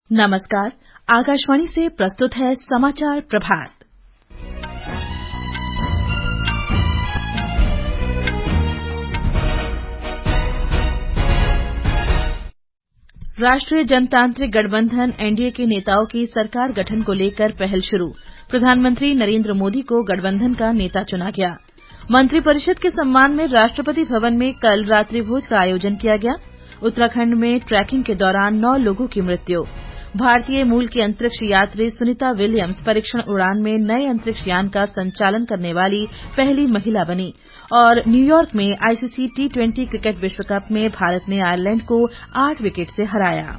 नमस्कार। आकाशवाणी से प्रस्तुत है समाचार प्रभात। राष्ट्रीय जनतांत्रिक गठबंधन एनडीए के नेताओं की सरकार गठन को लेकर पहल शुरू। प्रधानमंत्री नरेंद्र मोदी को गठबंधन का नेता चुना गया। मंत्रिपरिषद के सम्मान में राष्ट्रपति भवन में कल रात्रिभोज का आयोजन किया गया। उत्तराखंड में ट्रैकिंग के दौरान 9 लोगों की मृत्यु। भारतीय मूल की अंतरिक्ष यात्री सुनीता विलियम्स परीक्षण उड़ान में नए अंतरिक्ष यान का संचालन करने वाली पहली महिला बनी। और न्यूयॉर्क में आईसीसी टी20 क्रिकेट विश्व कप में भारत ने आयरलैंड को 8 विकेट से हराया।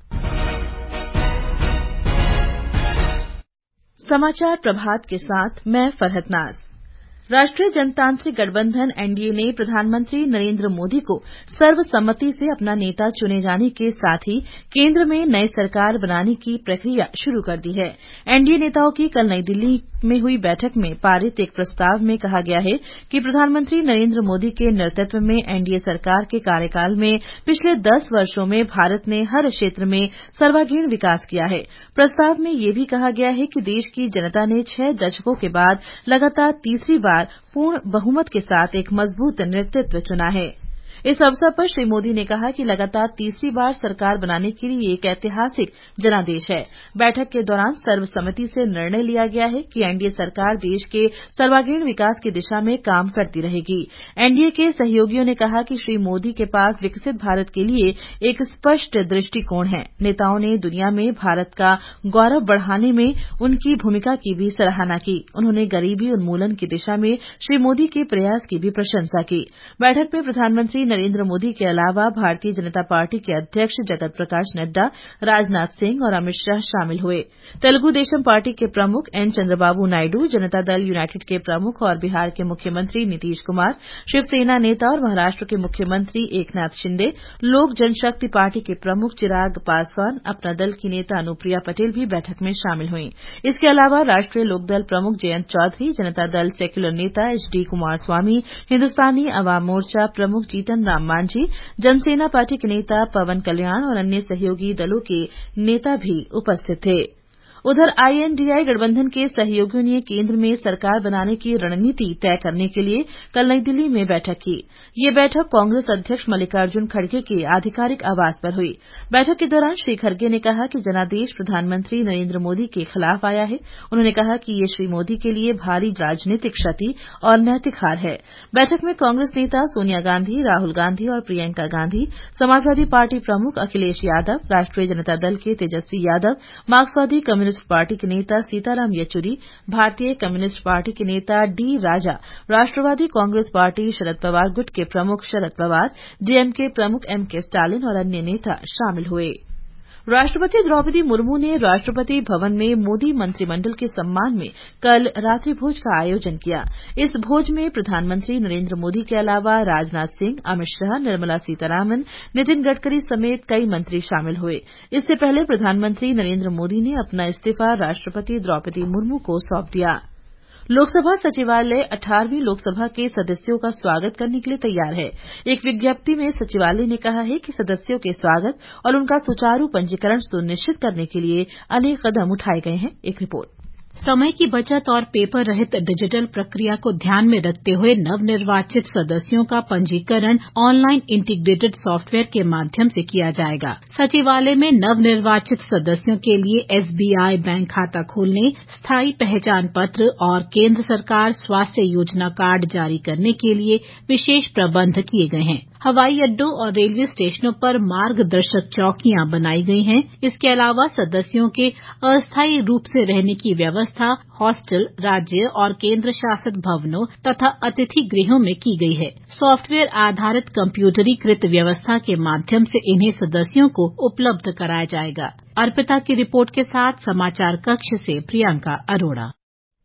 समाचार प्रभात के साथ मैं फरहत नाज। राष्ट्रीय जनतांत्रिक गठबंधन एनडीए ने प्रधानमंत्री नरेंद्र मोदी को सर्वसम्मति से अपना नेता चुने जाने के साथ ही केंद्र में नई सरकार बनाने की प्रक्रिया शुरू कर दी है। एनडीए नेताओं की कल नई दिल्ली में हुई बैठक में पारित एक प्रस्ताव में कहा गया है कि प्रधानमंत्री नरेंद्र मोदी के नेतृत्व में एनडीए सरकार के कार्यकाल में पिछले 10 वर्षों में भारत ने हर क्षेत्र में सर्वांगीण विकास किया है। प्रस्ताव में यह भी कहा गया है कि देश की जनता ने 6 दशकों के बाद लगातार तीसरी बार पूर्ण बहुमत के साथ एक मजबूत नेतृत्व चुना है। इस अवसर पर श्री मोदी ने कहा कि लगातार तीसरी बार सरकार बनाने के लिए एक ऐतिहासिक जनादेश है। बैठक के दौरान सर्वसम्मति से निर्णय लिया गया है कि एनडीए सरकार देश के सर्वांगीण विकास की दिशा में काम करती रहेगी। एनडीए के सहयोगियों ने कहा कि श्री मोदी के पास विकसित भारत के लिए एक स्पष्ट दृष्टिकोण है। नेताओं ने दुनिया में भारत का गौरव बढ़ाने में उनकी भूमिका की भी सराहना की। उन्होंने गरीबी उन्मूलन की दिशा में श्री मोदी के प्रयास की भी प्रशंसा की। बैठक में प्रधानमंत्री नरेंद्र मोदी के अलावा भारतीय जनता पार्टी के अध्यक्ष जगत प्रकाश नड्डा, राजनाथ सिंह और अमित शाह शामिल हुए। तेलुगु देशम पार्टी के प्रमुख एन चंद्रबाबू नायडू, जनता दल यूनाइटेड के प्रमुख और बिहार के मुख्यमंत्री नीतीश कुमार, शिवसेना नेता और महाराष्ट्र के मुख्यमंत्री एकनाथ शिंदे, लोक जनशक्ति पार्टी के प्रमुख चिराग पासवान, अपना दल की नेता अनुप्रिया पटेल भी बैठक में शामिल हुई। इसके अलावा राष्ट्रीय लोकदल प्रमुख जयंत चौधरी, जनता दल सेक्यूलर नेता एचडी कुमारस्वामी, हिन्दुस्तानी अवाम मोर्चा प्रमुख जीतन राम मांझी, जनसेना पार्टी के नेता पवन कल्याण और अन्य सहयोगी दलों के नेता भी उपस्थित थे। उधर आईएनडीआई गठबंधन के सहयोगियों ने केंद्र में सरकार बनाने की रणनीति तय करने के लिए कल नई दिल्ली में बैठक की। ये बैठक कांग्रेस अध्यक्ष मल्लिकार्जुन खड़गे के आधिकारिक आवास पर हुई। बैठक के दौरान श्री खड़गे ने कहा कि जनादेश प्रधानमंत्री नरेंद्र मोदी के खिलाफ आया है। उन्होंने कहा कि ये श्री मोदी के लिए भारी राजनीतिक क्षति और नैतिक हार है। बैठक में कांग्रेस नेता सोनिया गांधी, राहुल गांधी और प्रियंका गांधी, समाजवादी पार्टी प्रमुख अखिलेश यादव, राष्ट्रीय जनता दल के तेजस्वी यादव, मार्क्सवादी कम्युनिस्ट पार्टी के नेता सीताराम येचुरी, भारतीय कम्युनिस्ट पार्टी के नेता D Raja, Rashtrawadi Congress party Sharad Pawar गुट के प्रमुख शरद पवार, डीएमके प्रमुख एमके स्टालिन और अन्य नेता शामिल हुए। राष्ट्रपति द्रौपदी मुर्मू ने राष्ट्रपति भवन में मोदी मंत्रिमंडल के सम्मान में कल रात्रिभोज का आयोजन किया। इस भोज में प्रधानमंत्री नरेंद्र मोदी के अलावा राजनाथ सिंह, अमित शाह, निर्मला सीतारामन, नितिन गडकरी समेत कई मंत्री शामिल हुए। इससे पहले प्रधानमंत्री नरेंद्र मोदी ने अपना इस्तीफा राष्ट्रपति द्रौपदी मुर्मू को सौंप दिया। लोकसभा सचिवालय 18वीं लोकसभा के सदस्यों का स्वागत करने के लिए तैयार है। एक विज्ञप्ति में सचिवालय ने कहा है कि सदस्यों के स्वागत और उनका सुचारू पंजीकरण सुनिश्चित करने के लिए अनेक कदम उठाए गए हैं। एक रिपोर्ट। समय की बचत और पेपर रहित डिजिटल प्रक्रिया को ध्यान में रखते हुए नवनिर्वाचित सदस्यों का पंजीकरण ऑनलाइन इंटीग्रेटेड सॉफ्टवेयर के माध्यम से किया जाएगा। सचिवालय में नवनिर्वाचित सदस्यों के लिए एसबीआई बैंक खाता खोलने, स्थायी पहचान पत्र और केंद्र सरकार स्वास्थ्य योजना कार्ड जारी करने के लिए विशेष प्रबंध किए गए हैं। हवाई अड्डों और रेलवे स्टेशनों पर मार्गदर्शक चौकियां बनाई गई हैं। इसके अलावा सदस्यों के अस्थायी रूप से रहने की व्यवस्था हॉस्टल, राज्य और केंद्र शासित भवनों तथा अतिथि गृहों में की गई है। सॉफ्टवेयर आधारित कंप्यूटरीकृत व्यवस्था के माध्यम से इन्हें सदस्यों को उपलब्ध कराया जाएगा। अर्पिता की रिपोर्ट के साथ समाचार कक्ष से प्रियंका अरोड़ा।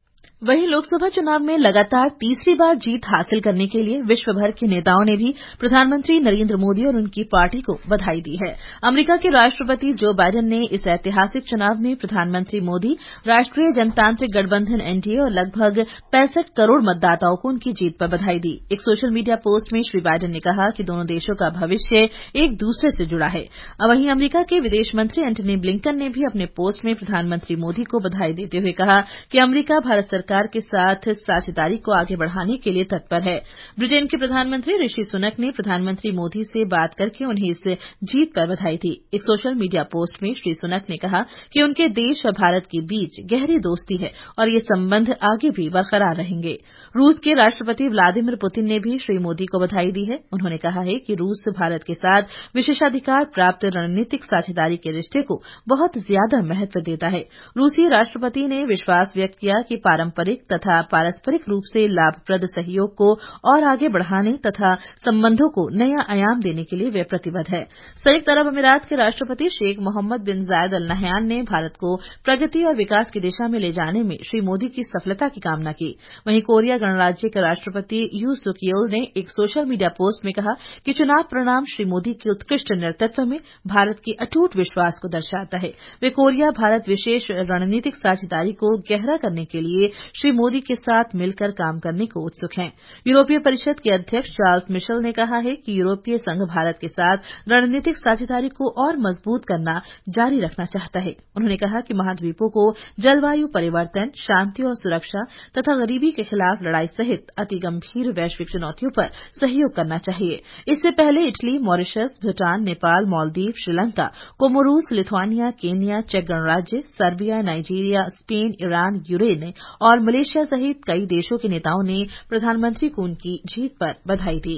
वहीं लोकसभा चुनाव में लगातार तीसरी बार जीत हासिल करने के लिए विश्व भर के नेताओं ने भी प्रधानमंत्री नरेंद्र मोदी और उनकी पार्टी को बधाई दी है। अमेरिका के राष्ट्रपति जो बाइडेन ने इस ऐतिहासिक चुनाव में प्रधानमंत्री मोदी, राष्ट्रीय जनतांत्रिक गठबंधन एनडीए और लगभग 65 करोड़ मतदाताओं को उनकी जीत पर बधाई दी। एक सोशल मीडिया पोस्ट में श्री बाइडेन ने कहा कि दोनों देशों का भविष्य एक दूसरे से जुड़ा है। वहीं अमेरिका के विदेश मंत्री एंटनी ब्लिंकन ने भी अपने पोस्ट में प्रधानमंत्री मोदी को बधाई देते हुए कहा कि अमेरिका भारत सरकार के साथ साझेदारी को आगे बढ़ाने के लिए तत्पर है। ब्रिटेन के प्रधानमंत्री ऋषि सुनक ने प्रधानमंत्री मोदी से बात करके उन्हें इस जीत पर बधाई दी। एक सोशल मीडिया पोस्ट में श्री सुनक ने कहा कि उनके देश और भारत के बीच गहरी दोस्ती है और ये संबंध आगे भी बरकरार रहेंगे। रूस के राष्ट्रपति व्लादिमीर पुतिन ने भी श्री मोदी को बधाई दी है। उन्होंने कहा है कि रूस भारत के साथ विशेषाधिकार प्राप्त रणनीतिक साझेदारी के रिश्ते को बहुत ज्यादा महत्व देता है। रूसी राष्ट्रपति ने विश्वास व्यक्त किया कि पारंपरिक तथा पारस्परिक रूप से लाभप्रद सहयोग को और आगे बढ़ाने तथा संबंधों को नया आयाम देने के लिए वे प्रतिबद्ध है। संयुक्त अरब अमीरात के राष्ट्रपति शेख मोहम्मद बिन जायद अल नहयान ने भारत को प्रगति और विकास की दिशा में ले जाने में श्री मोदी की सफलता की कामना की। वहीं कोरिया गणराज्य के राष्ट्रपति यू सुक येल ने एक सोशल मीडिया पोस्ट में कहा कि चुनाव परिणाम श्री मोदी के उत्कृष्ट नेतृत्व में भारत के अटूट विश्वास को दर्शाता है। वे कोरिया भारत विशेष रणनीतिक साझेदारी को गहरा करने के लिए श्री मोदी के साथ मिलकर काम करने को उत्सुक हैं। यूरोपीय परिषद के अध्यक्ष चार्ल्स मिशेल ने कहा है कि यूरोपीय संघ भारत के साथ रणनीतिक साझेदारी को और मजबूत करना जारी रखना चाहता है। उन्होंने कहा कि महाद्वीपों को जलवायु परिवर्तन, शांति और सुरक्षा तथा गरीबी के खिलाफ लड़ाई सहित अति गंभीर वैश्विक चुनौतियों पर सहयोग करना चाहिए। इससे पहले Italy, Mauritius, Bhutan, Nepal, Maldives, Sri Lanka, Comoros, Lithuania, Kenya, चेक गणराज्य, Serbia, Nigeria, Spain, Iran, Ukraine और मलेशिया सहित कई देशों के नेताओं ने प्रधानमंत्री को उनकी जीत पर बधाई दी।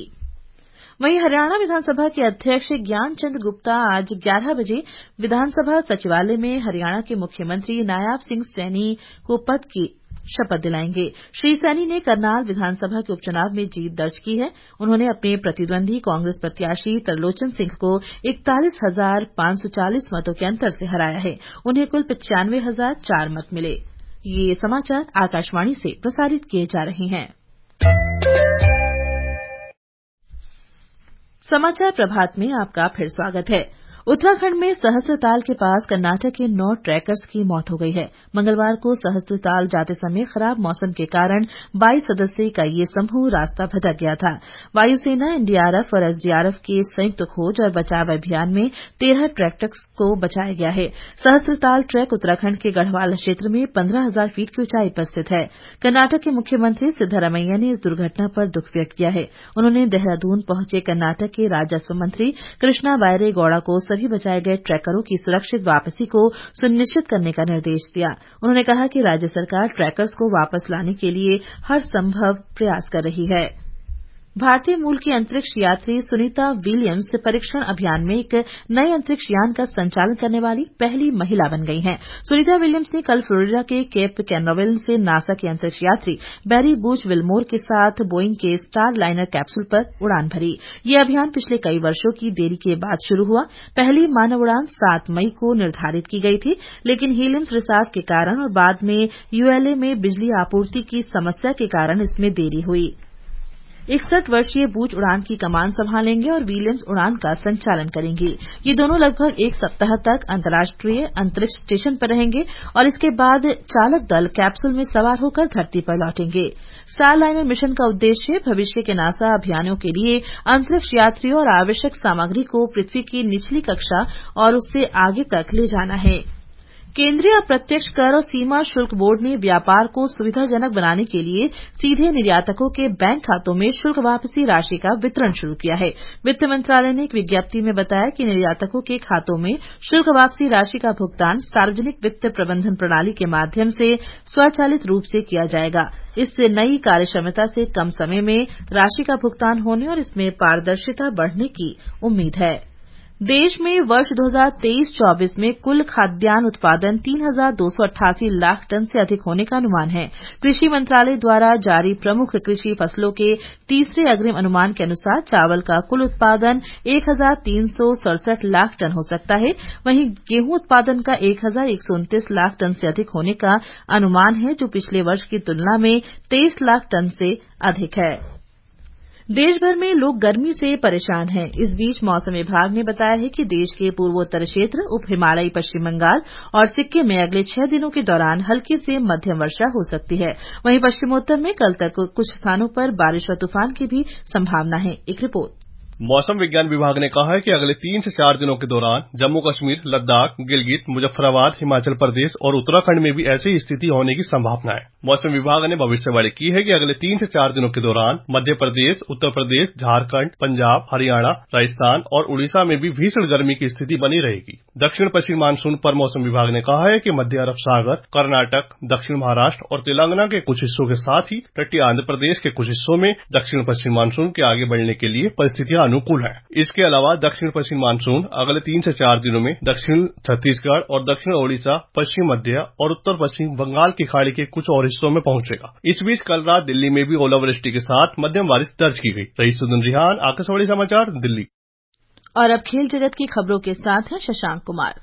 वहीं हरियाणा विधानसभा के अध्यक्ष ज्ञानचंद गुप्ता आज 11 बजे विधानसभा सचिवालय में हरियाणा के मुख्यमंत्री नायब सिंह सैनी को पद की शपथ दिलाएंगे। श्री सैनी ने करनाल विधानसभा के उपचुनाव में जीत दर्ज की है। उन्होंने अपने प्रतिद्वंदी कांग्रेस प्रत्याशी तरलोचन सिंह को 41,540 मतों के अंतर से हराया है। उन्हें कुल 95,004 मत मिले। ये समाचार आकाशवाणी से प्रसारित किए जा रहे हैं। समाचार प्रभात में आपका फिर स्वागत है। उत्तराखंड में सहस्त्रताल के पास कर्नाटक के 9 ट्रैकर्स की मौत हो गई है। मंगलवार को सहस्त्रताल जाते समय खराब मौसम के कारण 22 सदस्यीय का ये समूह रास्ता भटक गया था। वायुसेना, एनडीआरएफ और एसडीआरएफ के संयुक्त खोज और बचाव अभियान में 13 ट्रैकर्स को बचाया गया है। सहस्त्रताल ट्रैक उत्तराखंड के गढ़वाल क्षेत्र में 15,000 फीट की ऊंचाई पर स्थित है। कर्नाटक के मुख्यमंत्री सिद्धारमैया ने इस दुर्घटना पर दुख व्यक्त किया है। उन्होंने देहरादून पहुंचे कर्नाटक के राजस्व मंत्री कृष्णा बायरे गौड़ा को सभी बचाए गए ट्रैकरों की सुरक्षित वापसी को सुनिश्चित करने का निर्देश दिया। उन्होंने कहा कि राज्य सरकार ट्रैकर्स को वापस लाने के लिए हर संभव प्रयास कर रही है। भारतीय मूल की अंतरिक्ष यात्री सुनीता विलियम्स परीक्षण अभियान में एक नए अंतरिक्ष यान का संचालन करने वाली पहली महिला बन गई हैं। सुनीता विलियम्स ने कल फ्लोरिडा के केप कैनावेरल से नासा के अंतरिक्ष यात्री बैरी बूच विलमोर के साथ बोइंग के स्टार लाइनर कैप्सूल पर उड़ान भरी। यह अभियान पिछले कई वर्षों की देरी के बाद शुरू हुआ। पहली मानव उड़ान 7 मई को निर्धारित की गई थी, लेकिन हीलियम्स रिसाव के कारण और बाद में यूएलए में बिजली आपूर्ति की समस्या के कारण इसमें देरी हुई। 61 वर्षीय बूच उड़ान की कमान संभालेंगे और विलियम्स उड़ान का संचालन करेंगी। ये दोनों लगभग 1 सप्ताह तक अंतर्राष्ट्रीय अंतरिक्ष स्टेशन पर रहेंगे और इसके बाद चालक दल कैप्सूल में सवार होकर धरती पर लौटेंगे। स्टार लाइनर मिशन का उद्देश्य भविष्य के नासा अभियानों के लिए अंतरिक्ष यात्रियों और आवश्यक सामग्री को पृथ्वी की निचली कक्षा और उससे आगे तक ले जाना है। केंद्रीय अप्रत्यक्ष कर और सीमा शुल्क बोर्ड ने व्यापार को सुविधाजनक बनाने के लिए सीधे निर्यातकों के बैंक खातों में शुल्क वापसी राशि का वितरण शुरू किया है। वित्त मंत्रालय ने एक विज्ञप्ति में बताया कि निर्यातकों के खातों में शुल्क वापसी राशि का भुगतान सार्वजनिक वित्त प्रबंधन प्रणाली के माध्यम से स्वचालित रूप से किया जाएगा। इससे नई कार्यक्षमता से कम समय में राशि का भुगतान होने और इसमें पारदर्शिता बढ़ने की उम्मीद है। देश में वर्ष 2023-24 में कुल खाद्यान्न उत्पादन 3,288 लाख टन से अधिक होने का अनुमान है। कृषि मंत्रालय द्वारा जारी प्रमुख कृषि फसलों के तीसरे अग्रिम अनुमान के अनुसार चावल का कुल उत्पादन 1,367 लाख टन हो सकता है। वहीं गेहूं उत्पादन का 1,129 लाख टन से अधिक होने का अनुमान है, जो पिछले वर्ष की तुलना में 23 लाख टन से अधिक है। देश भर में लोग गर्मी से परेशान हैं। इस बीच मौसम विभाग ने बताया है कि देश के पूर्वोत्तर क्षेत्र, उप हिमालयी पश्चिम बंगाल और सिक्किम में अगले 6 दिनों के दौरान हल्की से मध्यम वर्षा हो सकती है। वहीं पश्चिमोत्तर में कल तक कुछ स्थानों पर बारिश और तूफान की भी संभावना है। एक रिपोर्ट। मौसम विज्ञान विभाग ने कहा है कि अगले 3 से 4 दिनों के दौरान जम्मू कश्मीर, लद्दाख, गिलगित, मुजफ्फराबाद, हिमाचल प्रदेश और उत्तराखंड में भी ऐसी स्थिति होने की संभावना है। मौसम विभाग ने भविष्यवाणी की है कि अगले 3 से 4 दिनों के दौरान मध्य प्रदेश, उत्तर प्रदेश, झारखंड, पंजाब, हरियाणा, राजस्थान और उड़ीसा में भी भीषण गर्मी की स्थिति बनी रहेगी। दक्षिण पश्चिम मानसून पर मौसम विभाग ने कहा है कि मध्य अरब सागर, कर्नाटक, दक्षिण महाराष्ट्र और तेलंगाना के कुछ हिस्सों के साथ ही तटीय आंध्र प्रदेश के कुछ हिस्सों में दक्षिण पश्चिम मानसून के आगे बढ़ने के लिए परिस्थितियां अनुकूल है। इसके अलावा दक्षिण पश्चिम मानसून अगले 3 से 4 दिनों में दक्षिण छत्तीसगढ़ और दक्षिण ओडिशा, पश्चिम मध्य और उत्तर पश्चिम बंगाल की खाड़ी के कुछ और हिस्सों में पहुंचेगा। इस बीच कल रात दिल्ली में भी ओलावृष्टि के साथ मध्यम बारिश दर्ज की गई। रईसुद्दीन रिहान, आकाशवाणी समाचार, दिल्ली। और अब खेल जगत की खबरों के साथ हैं शशांक कुमार।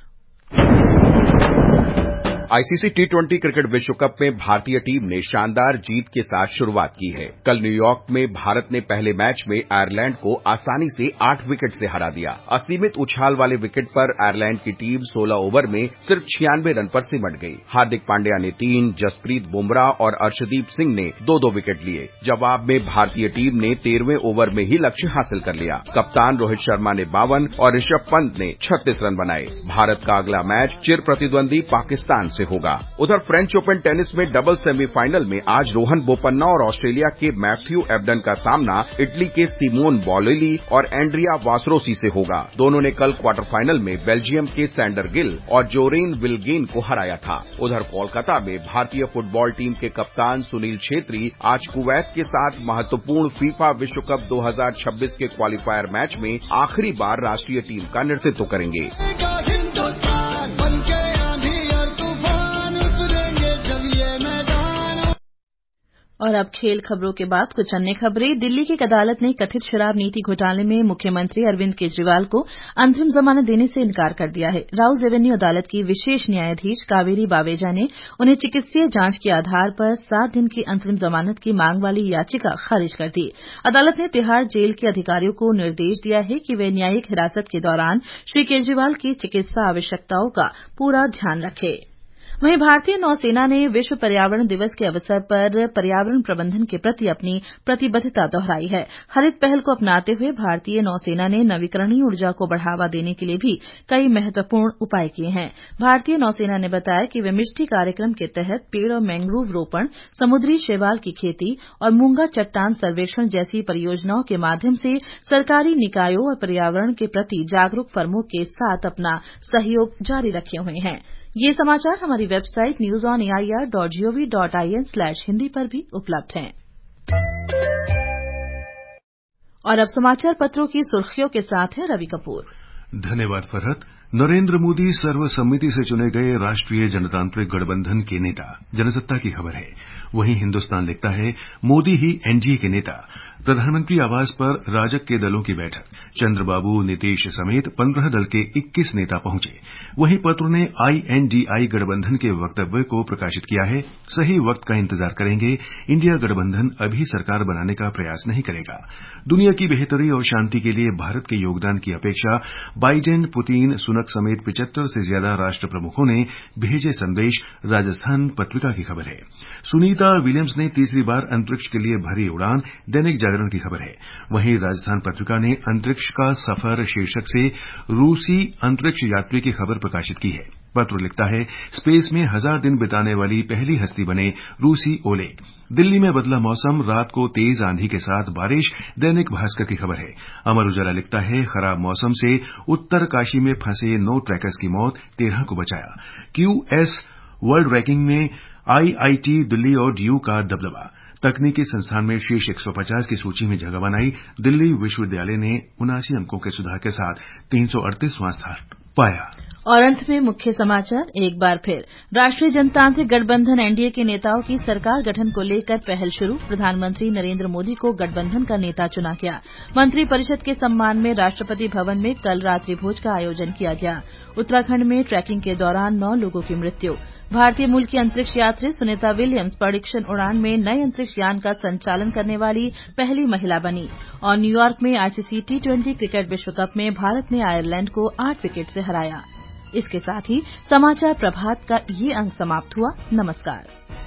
आईसीसी टी20 क्रिकेट विश्व कप में भारतीय टीम ने शानदार जीत के साथ शुरुआत की है। कल न्यूयॉर्क में भारत ने पहले मैच में आयरलैंड को आसानी से 8 विकेट से हरा दिया। असीमित उछाल वाले विकेट पर आयरलैंड की टीम 16 ओवर में सिर्फ 96 रन पर सिमट गई। हार्दिक पांड्या ने 3, जसप्रीत बुमराह और अर्शदीप सिंह ने 2-2 विकेट लिए। जवाब में भारतीय टीम ने 13वें ओवर में ही लक्ष्य हासिल कर लिया। कप्तान रोहित शर्मा ने 52 और ऋषभ पंत ने 36 रन बनाए। भारत का अगला मैच चिर प्रतिद्वंदी पाकिस्तान से होगा। उधर फ्रेंच ओपन टेनिस में डबल सेमीफाइनल में आज रोहन बोपन्ना और ऑस्ट्रेलिया के मैथ्यू एबडन का सामना इटली के सिमोन बॉलेली और एंड्रिया वासरोसी से होगा। दोनों ने कल क्वार्टर फाइनल में बेल्जियम के सैंडर गिल और जोरेन विल्गेन को हराया था। उधर कोलकाता में भारतीय फुटबॉल टीम के कप्तान सुनील छेत्री आज कुवैत के साथ महत्वपूर्ण फीफा विश्व कप 2026 के क्वालीफायर मैच में आखिरी बार राष्ट्रीय टीम का नेतृत्व करेंगे। और अब खेल खबरों के बाद कुछ अन्य खबरें। दिल्ली की एक अदालत ने कथित शराब नीति घोटाले में मुख्यमंत्री अरविंद केजरीवाल को अंतरिम जमानत देने से इनकार कर दिया है। राउज एवेन्यू अदालत की विशेष न्यायाधीश कावेरी बावेजा ने उन्हें चिकित्सीय जांच के आधार पर 7 दिन की अंतरिम जमानत की मांग वाली याचिका खारिज कर दी। अदालत ने तिहाड़ जेल के अधिकारियों को निर्देश दिया है कि वे न्यायिक हिरासत के दौरान श्री केजरीवाल की चिकित्सा आवश्यकताओं का पूरा ध्यान रखें। वहीं भारतीय नौसेना ने विश्व पर्यावरण दिवस के अवसर पर पर्यावरण प्रबंधन के प्रति अपनी प्रतिबद्धता दोहराई है। हरित पहल को अपनाते हुए भारतीय नौसेना ने नवीकरणीय ऊर्जा को बढ़ावा देने के लिए भी कई महत्वपूर्ण उपाय किए हैं। भारतीय नौसेना ने बताया कि वे मिष्टी कार्यक्रम के तहत पेड़ और मैंग्रोव रोपण, समुद्री शैवाल की खेती और मूंगा चट्टान सर्वेक्षण जैसी परियोजनाओं के माध्यम से सरकारी निकायों और पर्यावरण के प्रति जागरूक फर्मों के साथ अपना सहयोग जारी रखे हुए हैं। ये समाचार हमारी वेबसाइट newsonair.gov.in/hindi पर भी उपलब्ध हैं। और अब समाचार पत्रों की सुर्खियों के साथ है रवि कपूर। धन्यवाद फरहत। नरेंद्र मोदी सर्वसम्मति से चुने गए राष्ट्रीय जनतांत्रिक गठबंधन के नेता, जनसत्ता की खबर है। वहीं हिंदुस्तान लिखता है, मोदी ही एनडीए के नेता। प्रधानमंत्री आवास पर राजग के दलों की बैठक, चंद्रबाबू, नीतीश समेत 15 दल के 21 नेता पहुंचे। वहीं पत्र ने आईएनडीआई गठबंधन के वक्तव्य को प्रकाशित किया है, सही वक्त का इंतजार करेंगे, इंडिया गठबंधन अभी सरकार बनाने का प्रयास नहीं करेगा। दुनिया की बेहतरी और शांति के लिए भारत के योगदान की अपेक्षा बाइडेन, पुतिन, सुनक समेत 75 से ज्यादा राष्ट्र प्रमुखों ने भेजे संदेश, राजस्थान पत्रिका की खबर है। सुनीता विलियम्स ने तीसरी बार अंतरिक्ष के लिए भरी उड़ान, दैनिक जागरण की खबर है। वहीं राजस्थान पत्रिका ने अंतरिक्ष का सफर शीर्षक से रूसी अंतरिक्ष यात्री की खबर प्रकाशित की है। पत्र लिखता है, स्पेस में 1000 दिन बिताने वाली पहली हस्ती बने रूसी ओलेग। दिल्ली में बदला मौसम, रात को तेज आंधी के साथ बारिश, दैनिक भास्कर की खबर है। अमर उजाला लिखता है, खराब मौसम से उत्तरकाशी में फंसे 9 ट्रैकर्स की मौत, 13 को बचाया। क्यूएस वर्ल्ड रैंकिंग में आईआईटी दिल्ली और डीयू का दबदबा। तकनीकी संस्थान में शीर्ष 150 की सूची में जगह बनाई। दिल्ली विश्वविद्यालय ने 79 अंकों के सुधार के साथ 338वां स्थान पाया। और अंत में मुख्य समाचार एक बार फिर। राष्ट्रीय जनतांत्रिक गठबंधन एनडीए के नेताओं की सरकार गठन को लेकर पहल शुरू। प्रधानमंत्री नरेंद्र मोदी को गठबंधन का नेता चुना गया। मंत्रिपरिषद के सम्मान में राष्ट्रपति भवन में कल रात्रि भोज का आयोजन किया गया। उत्तराखंड में ट्रैकिंग के दौरान 9 लोगों की मृत्यु। भारतीय मूल की अंतरिक्ष यात्री सुनीता विलियम्स परीक्षण उड़ान में नए अंतरिक्ष यान का संचालन करने वाली पहली महिला बनी। और न्यूयॉर्क में आईसीसी T20 क्रिकेट विश्व कप में भारत ने आयरलैंड को 8 विकेट से हराया। इसके साथ ही समाचार प्रभात का ये अंक समाप्त हुआ। नमस्कार।